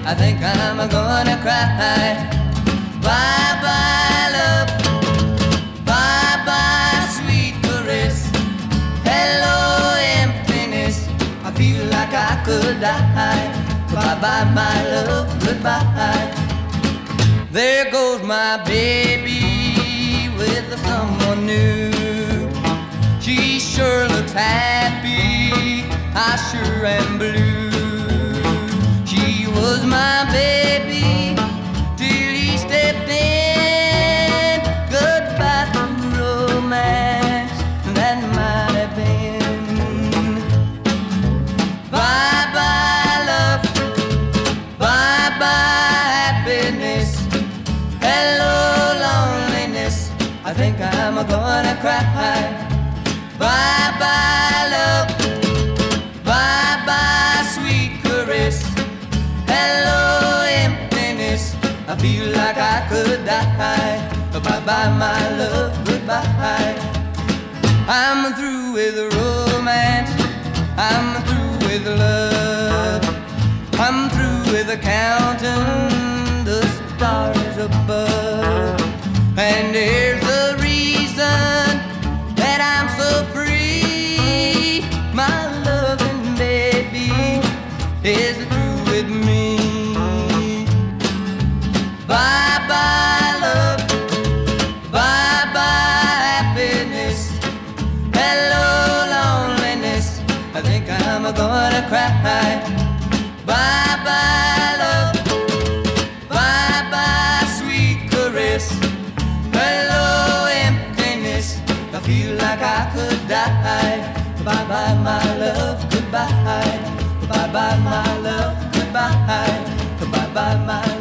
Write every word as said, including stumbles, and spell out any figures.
I think I'm gonna cry. Bye bye love, bye bye sweet caress. Hello emptiness, I feel like I could die. Bye bye my love, goodbye. There goes my baby with someone new. She sure looks happy, I sure am blue. She was my baby till he stepped in. Goodbye to romance, that might have been. Bye bye love, bye bye happiness. Hello loneliness, I think I'm gonna cry. Bye bye love, bye bye sweet caress. Hello emptiness, I feel like I could die. Bye bye my love, goodbye. I'm through with romance, I'm through with love. I'm through with counting the stars above. And here's the reason that I'm so free. My loving baby is through with me. Bye bye love, bye bye happiness. Hello loneliness, I think I'm gonna cry. Bye bye love, bye bye sweet caress. Hello emptiness, I feel like I could die. Bye bye my love, goodbye. Bye bye my love, goodbye. Bye bye my